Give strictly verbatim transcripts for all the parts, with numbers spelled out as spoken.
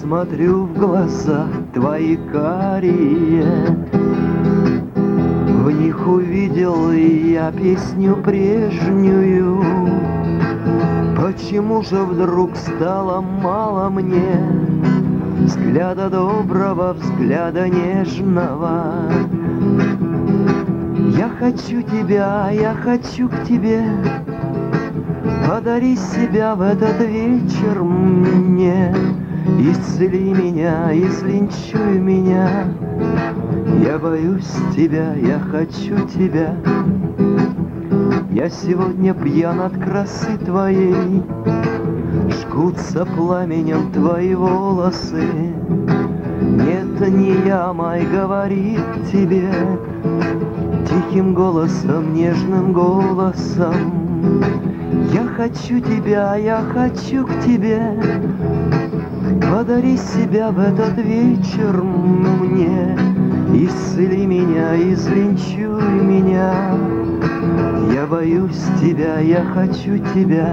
смотрю в глаза твои карие, в них увидел я песню прежнюю. Почему же вдруг стало мало мне взгляда доброго, взгляда нежного? Я хочу тебя, я хочу к тебе, подари себя в этот вечер мне. Исцели меня, излечуй меня, я боюсь тебя, я хочу тебя. Я сегодня пьян от красы твоей, жгутся пламенем твои волосы. Нет, не я, май, говорит тебе тихим голосом, нежным голосом. Я хочу тебя, я хочу к тебе, подари себя в этот вечер мне. Исцели меня, излечуй меня, я боюсь тебя, я хочу тебя.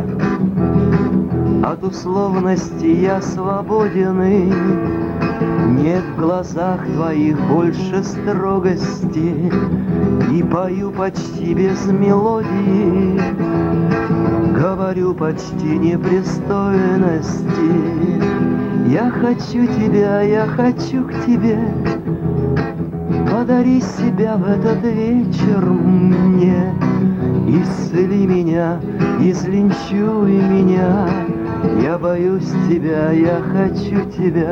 От условности я свободен, и нет в глазах твоих больше строгости, и пою почти без мелодии, говорю почти непристойности. Я хочу тебя, я хочу к тебе, подари себя в этот вечер мне. Исцели меня, излечуй меня, я боюсь тебя, я хочу тебя.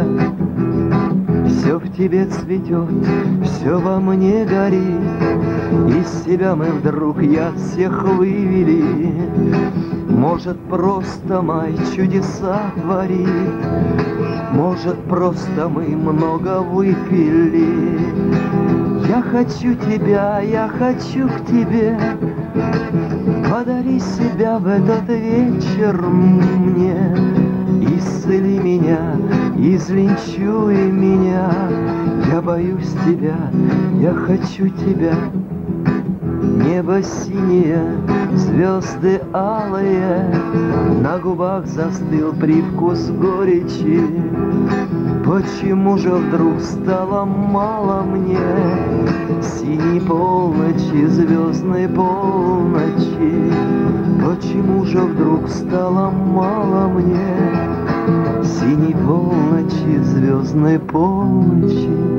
Все в тебе цветет, все во мне горит, из себя мы вдруг яд всех вывели. Может, просто май чудеса творит, может, просто мы много выпили. Я хочу тебя, я хочу к тебе, подари себя в этот вечер мне. Исцели меня, излечуй меня, я боюсь тебя, я хочу тебя. Небо синее, звезды алые, на губах застыл привкус горечи. Почему же вдруг стало мало мне синей полночи, звездной полночи? Почему же вдруг стало мало мне синей полночи, звездной полночи?